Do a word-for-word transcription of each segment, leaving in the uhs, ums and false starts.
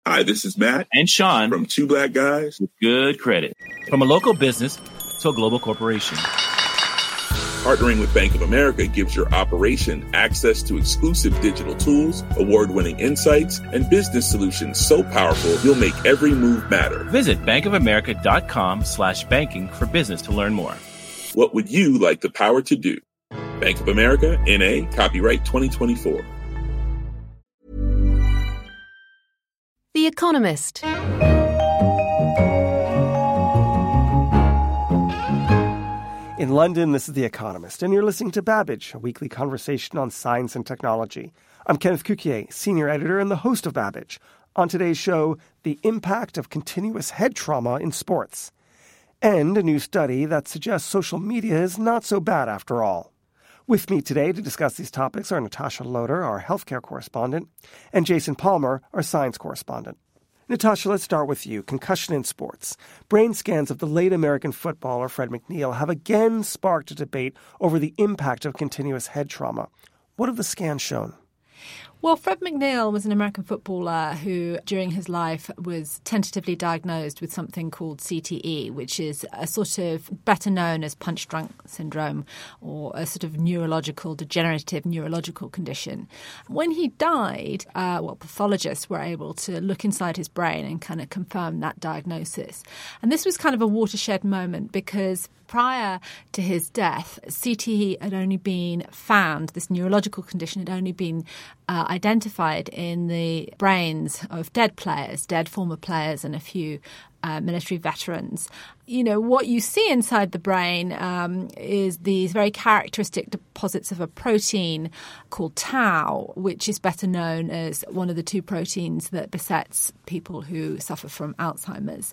Hi, this is Matt and Sean from Two Black Guys with Good Credit. From a local business to a global corporation. Partnering with Bank of America gives your operation access to exclusive digital tools, award-winning insights, and business solutions so powerful you'll make every move matter. Visit bankofamerica.com slash banking for business to learn more. What would you like the power to do? Bank of America, N A, copyright twenty twenty-four. The Economist. In London, this is The Economist, and you're listening to Babbage, a weekly conversation on science and technology. I'm Kenneth Cukier, senior editor and the host of Babbage. On today's show, the impact of continuous head trauma in sports. And a new study that suggests social media is not so bad after all. With me today to discuss these topics are Natasha Loder, our healthcare correspondent, and Jason Palmer, our science correspondent. Natasha, let's start with you. Concussion in sports. Brain scans of the late American footballer Fred McNeil have again sparked a debate over the impact of continuous head trauma. What have the scans shown? Well, Fred McNeil was an American footballer who, during his life, was tentatively diagnosed with something called C T E, which is a sort of better known as punch-drunk syndrome, or a sort of neurological, degenerative neurological condition. When he died, uh, well, pathologists were able to look inside his brain and kind of confirm that diagnosis. And this was kind of a watershed moment because prior to his death, C T E had only been found, this neurological condition had only been uh, identified in the brains of dead players, dead former players and a few uh, military veterans. You know, what you see inside the brain um, is these very characteristic deposits of a protein called tau, which is better known as one of the two proteins that besets people who suffer from Alzheimer's.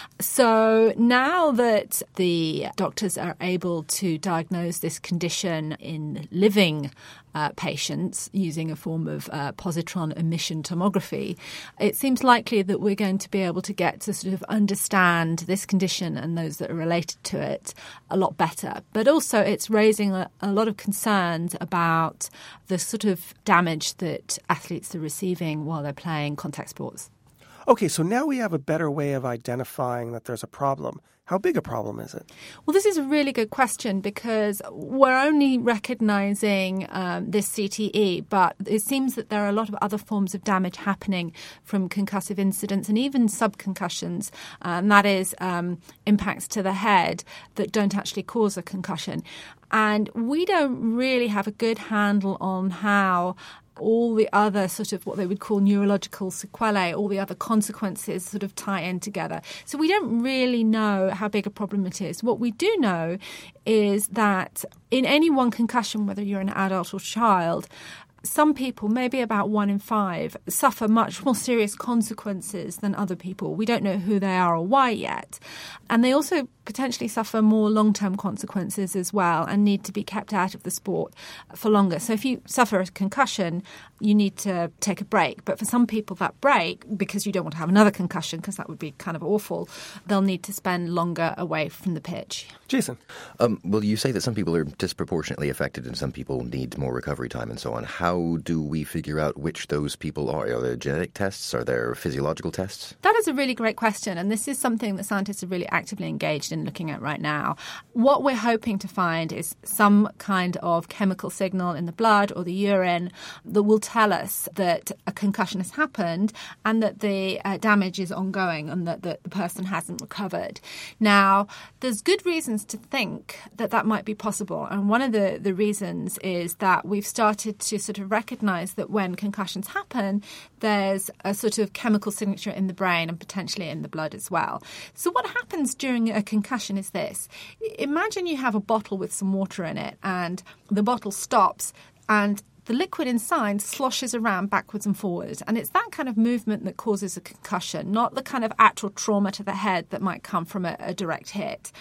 So now that the doctors are able to diagnose this condition in living uh, patients using a form of uh, positron emission tomography, it seems likely that we're going to be able to get to sort of understand this condition and those that are related to it a lot better. But also it's raising a, a lot of concerns about the sort of damage that athletes are receiving while they're playing contact sports. Okay, so now we have a better way of identifying that there's a problem. How big a problem is it? Well, this is a really good question because we're only recognizing um, this C T E, but it seems that there are a lot of other forms of damage happening from concussive incidents and even subconcussions, and that is um, impacts to the head that don't actually cause a concussion. And we don't really have a good handle on how all the other sort of what they would call neurological sequelae, all the other consequences sort of tie in together. So we don't really know how big a problem it is. What we do know is that in any one concussion, whether you're an adult or child, some people, maybe about one in five, suffer much more serious consequences than other people. We don't know who they are or why yet. And they also potentially suffer more long-term consequences as well and need to be kept out of the sport for longer. So if you suffer a concussion, you need to take a break. But for some people, that break, because you don't want to have another concussion, because that would be kind of awful, they'll need to spend longer away from the pitch. Jason? Um, well, you say that some people are disproportionately affected and some people need more recovery time and so on. How do we figure out which those people are? Are there genetic tests? Are there physiological tests? That is a really great question, and this is something that scientists are really actively engaged in looking at right now. What we're hoping to find is some kind of chemical signal in the blood or the urine that will tell us that a concussion has happened and that the uh, damage is ongoing and that, that the person hasn't recovered. Now, there's good reasons to think that that might be possible, and one of the, the reasons is that we've started to sort of recognise that when concussions happen, there's a sort of chemical signature in the brain and potentially in the blood as well. So what happens during a concussion is this. Imagine you have a bottle with some water in it and the bottle stops and the liquid inside sloshes around backwards and forwards. And it's that kind of movement that causes a concussion, not the kind of actual trauma to the head that might come from a, a direct hit.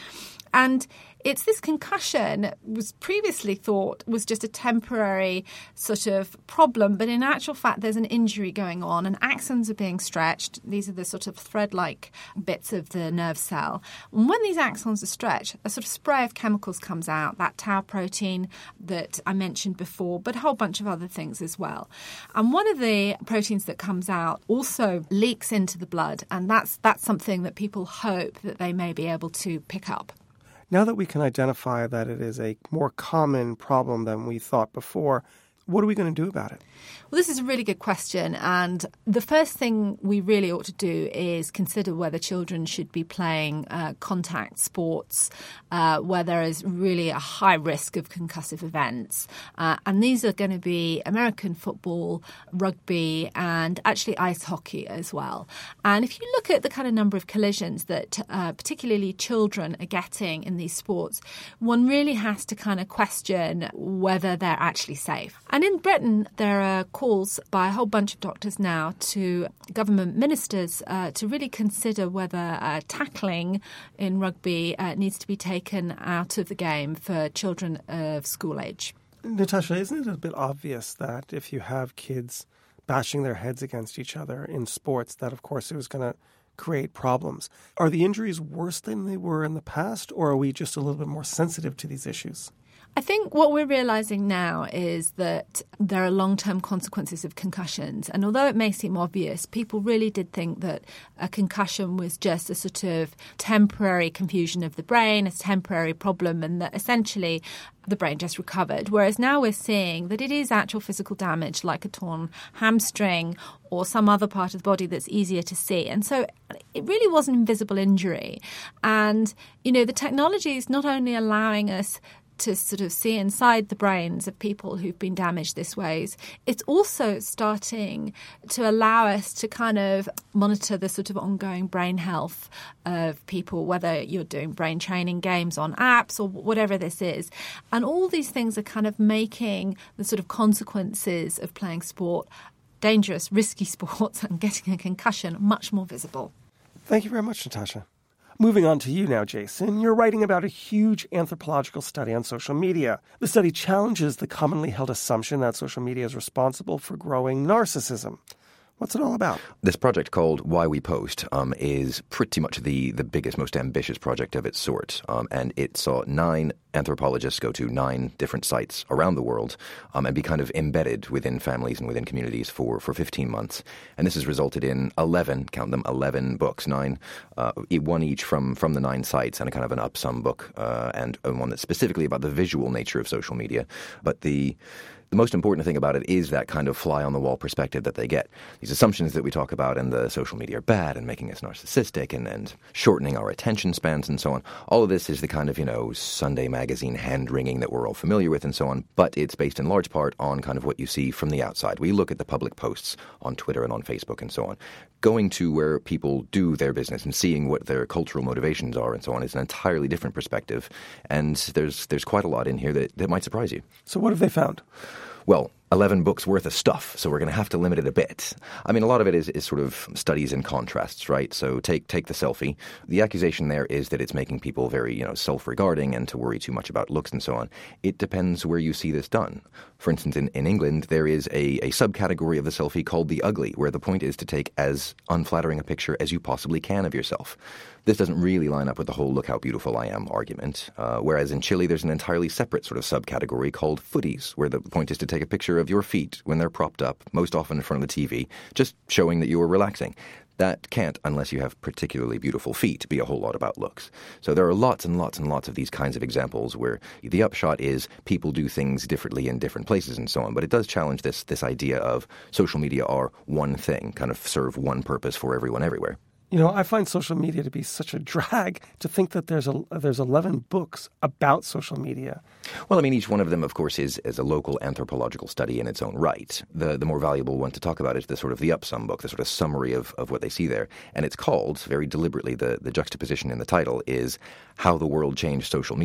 And it's this concussion was previously thought was just a temporary sort of problem, but in actual fact there's an injury going on and axons are being stretched. These are the sort of thread-like bits of the nerve cell. And when these axons are stretched, a sort of spray of chemicals comes out, that tau protein that I mentioned before, but a whole bunch of other things as well. And one of the proteins that comes out also leaks into the blood, and that's that's something that people hope that they may be able to pick up. Now that we can identify that it is a more common problem than we thought before, what are we going to do about it? Well, this is a really good question. And the first thing we really ought to do is consider whether children should be playing uh, contact sports uh, where there is really a high risk of concussive events. Uh, and these are going to be American football, rugby, and actually ice hockey as well. And if you look at the kind of number of collisions that uh, particularly children are getting in these sports, one really has to kind of question whether they're actually safe. And in Britain, there are calls by a whole bunch of doctors now to government ministers uh, to really consider whether uh, tackling in rugby uh, needs to be taken out of the game for children of school age. Natasha, isn't it a bit obvious that if you have kids bashing their heads against each other in sports, that of course it was going to create problems? Are the injuries worse than they were in the past, or are we just a little bit more sensitive to these issues? I think what we're realizing now is that there are long-term consequences of concussions. And although it may seem obvious, people really did think that a concussion was just a sort of temporary confusion of the brain, a temporary problem, and that essentially the brain just recovered. Whereas now we're seeing that it is actual physical damage, like a torn hamstring or some other part of the body that's easier to see. And so it really was an invisible injury. And, you know, the technology is not only allowing us to sort of see inside the brains of people who've been damaged this ways, it's also starting to allow us to kind of monitor the sort of ongoing brain health of people, whether you're doing brain training games on apps or whatever this is. And all these things are kind of making the sort of consequences of playing sport, dangerous, risky sports, and getting a concussion much more visible. Thank you very much, Natasha. Moving on to you now, Jason. You're writing about a huge anthropological study on social media. The study challenges the commonly held assumption that social media is responsible for growing narcissism. What's it all about? This project called Why We Post um, is pretty much the, the biggest, most ambitious project of its sort. Um, and it saw nine anthropologists go to nine different sites around the world um, and be kind of embedded within families and within communities for, for fifteen months. And this has resulted in eleven, count them, eleven books, nine, uh, one each from, from the nine sites, and a kind of an up-sum book uh, and, and one that's specifically about the visual nature of social media. But the... The most important thing about it is that kind of fly-on-the-wall perspective that they get. These assumptions that we talk about in the social media are bad and making us narcissistic and, and shortening our attention spans and so on. All of this is the kind of, you know, Sunday magazine hand-wringing that we're all familiar with and so on, but it's based in large part on kind of what you see from the outside. We look at the public posts on Twitter and on Facebook and so on. Going to where people do their business and seeing what their cultural motivations are and so on is an entirely different perspective, and there's there's quite a lot in here that, that might surprise you. So what have they found? Well, eleven books worth of stuff, so we're going to have to limit it a bit. I mean, a lot of it is, is sort of studies and contrasts, right? So take take the selfie. The accusation there is that it's making people very, you know, self-regarding and to worry too much about looks and so on. It depends where you see this done. For instance, in, in England, there is a, a subcategory of the selfie called the ugly, where the point is to take as unflattering a picture as you possibly can of yourself. This doesn't really line up with the whole look how beautiful I am argument. Uh, whereas in Chile, there's an entirely separate sort of subcategory called footies, where the point is to take a picture of your feet when they're propped up, most often in front of the T V, just showing that you are relaxing. That can't, unless you have particularly beautiful feet, be a whole lot about looks. So there are lots and lots and lots of these kinds of examples where the upshot is people do things differently in different places and so on. But it does challenge this this idea of social media are one thing, kind of serve one purpose for everyone everywhere. You know, I find social media to be such a drag to think that there's a, there's eleven books about social media. Well, I mean, each one of them, of course, is, is a local anthropological study in its own right. The the more valuable one to talk about is the sort of the up-sum book, the sort of summary of, of what they see there. And it's called, very deliberately, the, the juxtaposition in the title is How the World Changed Social Media.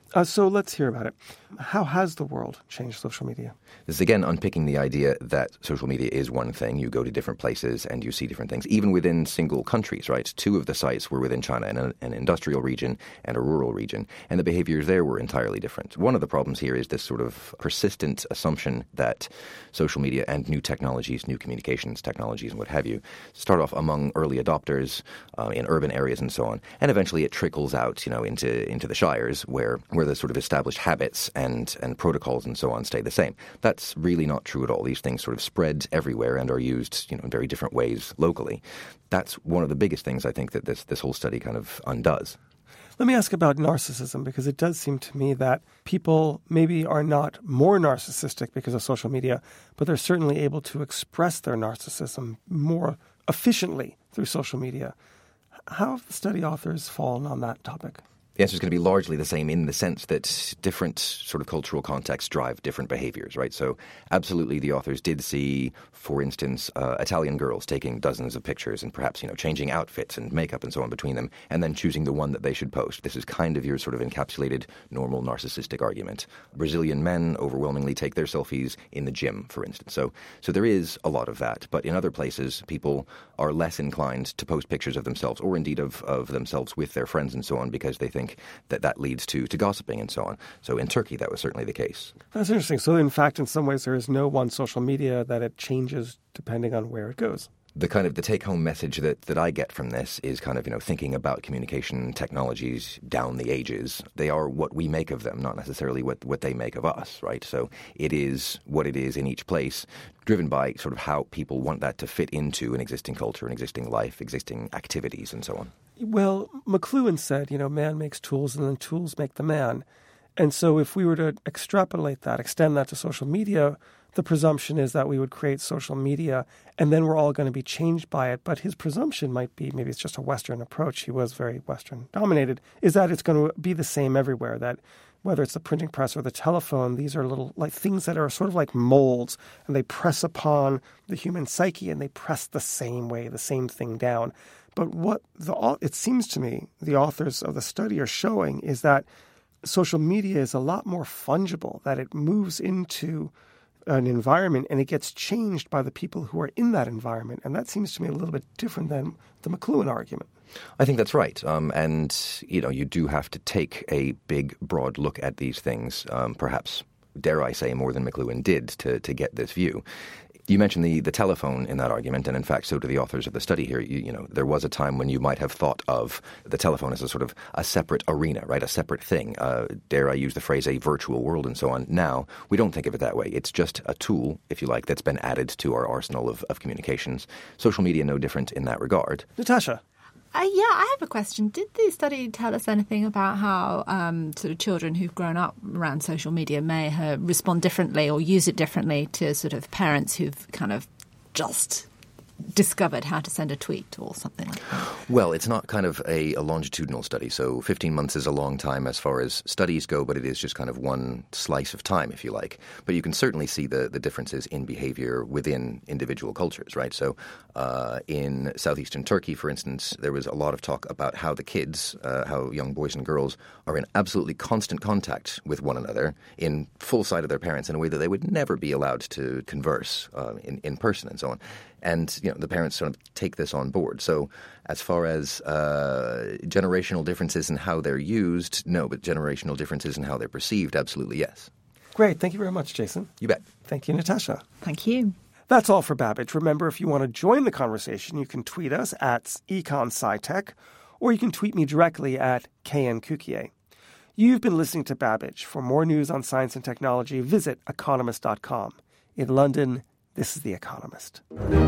Uh, so let's hear about it. How has the world changed social media? This is, again, unpicking the idea that social media is one thing. You go to different places and you see different things, even within single countries, right? Two of the sites were within China, in a, an industrial region and a rural region, and the behaviors there were entirely different. One of the problems here is this sort of persistent assumption that social media and new technologies, new communications technologies and what have you, start off among early adopters uh, in urban areas and so on, and eventually it trickles out, you know, into, into the shires where, where the sort of established habits and, and protocols and so on stay the same. That's really not true at all. These things sort of spread everywhere and are used, you know, in very different ways locally. That's one of the biggest things I think that this, this whole study kind of undoes. Let me ask about narcissism, because it does seem to me that people maybe are not more narcissistic because of social media, but they're certainly able to express their narcissism more efficiently through social media. How have the study authors fallen on that topic? The answer is going to be largely the same in the sense that different sort of cultural contexts drive different behaviors, right? So absolutely the authors did see, for instance, uh, Italian girls taking dozens of pictures and perhaps, you know, changing outfits and makeup and so on between them and then choosing the one that they should post. This is kind of your sort of encapsulated normal narcissistic argument. Brazilian men overwhelmingly take their selfies in the gym, for instance. So, so there is a lot of that. But in other places, people are less inclined to post pictures of themselves or indeed of, of themselves with their friends and so on because they think that that leads to, to gossiping and so on. So in Turkey, that was certainly the case. That's interesting. So in fact, in some ways, there is no one social media that it changes depending on where it goes. The kind of the take-home message that, that I get from this is kind of, you know, thinking about communication technologies down the ages. They are what we make of them, not necessarily what, what they make of us, right? So it is what it is in each place, driven by sort of how people want that to fit into an existing culture, an existing life, existing activities, and so on. Well, McLuhan said, you know, man makes tools and then tools make the man. And so if we were to extrapolate that, extend that to social media, the presumption is that we would create social media and then we're all going to be changed by it. But his presumption might be, maybe it's just a Western approach, he was very Western dominated, is that it's going to be the same everywhere, that whether it's the printing press or the telephone, these are little like things that are sort of like molds and they press upon the human psyche and they press the same way, the same thing down. But what the it seems to me the authors of the study are showing is that social media is a lot more fungible, that it moves into an environment and it gets changed by the people who are in that environment. And that seems to me a little bit different than the McLuhan argument. I think that's right. Um, and, you know, you do have to take a big, broad look at these things, um, perhaps, dare I say, more than McLuhan did to, to get this view. You mentioned the, the telephone in that argument, and in fact, so do the authors of the study here. You, you know, there was a time when you might have thought of the telephone as a sort of a separate arena, right, a separate thing. Uh, dare I use the phrase a virtual world and so on. Now, we don't think of it that way. It's just a tool, if you like, that's been added to our arsenal of, of communications. Social media no different in that regard. Natasha. Uh, yeah, I have a question. Did the study tell us anything about how um, sort of children who've grown up around social media may uh, respond differently or use it differently to sort of parents who've kind of just discovered how to send a tweet or something like that? Well, it's not kind of a, a longitudinal study. So fifteen months is a long time as far as studies go, but it is just kind of one slice of time, if you like. But you can certainly see the, the differences in behavior within individual cultures, right? So uh, in southeastern Turkey, for instance, there was a lot of talk about how the kids, uh, how young boys and girls are in absolutely constant contact with one another in full sight of their parents in a way that they would never be allowed to converse uh, in, in person and so on. And, you know, the parents sort of take this on board. So as far as uh, generational differences in how they're used, no, but generational differences in how they're perceived, absolutely yes. Great. Thank you very much, Jason. You bet. Thank you, Natasha. Thank you. That's all for Babbage. Remember, if you want to join the conversation, you can tweet us at EconSciTech, or you can tweet me directly at K N Cukier. You've been listening to Babbage. For more news on science and technology, visit economist dot com. In London, this is The Economist.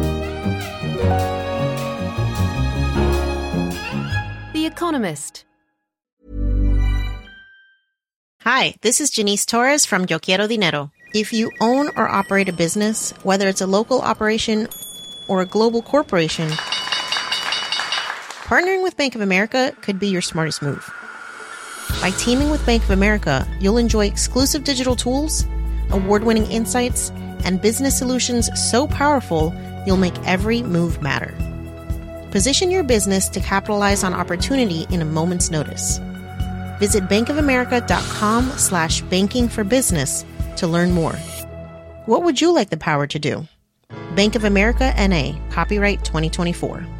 The Economist. Hi, this is Janice Torres from Yo Quiero Dinero. If you own or operate a business, whether it's a local operation or a global corporation, partnering with Bank of America could be your smartest move. By teaming with Bank of America, you'll enjoy exclusive digital tools, award-winning insights, and business solutions so powerful, you'll make every move matter. Position your business to capitalize on opportunity in a moment's notice. Visit bankofamerica.com slash banking for business to learn more. What would you like the power to do? Bank of America, N A, copyright twenty twenty-four.